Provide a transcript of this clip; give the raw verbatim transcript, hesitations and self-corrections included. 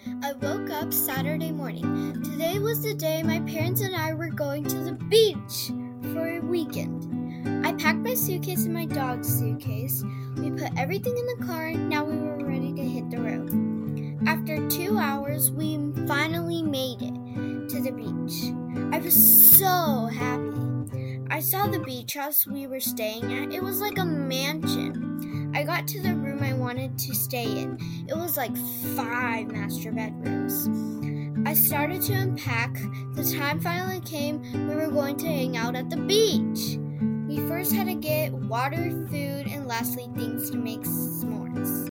I woke up Saturday morning. Today was the day my parents and I were going to the beach for a weekend. I packed my suitcase and my dog's suitcase. We put everything in the car. Now we were ready to hit the road. After two hours, we finally made it to the beach. I was so happy. I saw the beach house we were staying at. It was like a mansion. I got to the room I wanted to stay in. It was like five master bedrooms. I started to unpack. The time finally came. We were going to hang out at the beach. We first had to get water, food, and lastly, things to make s'mores.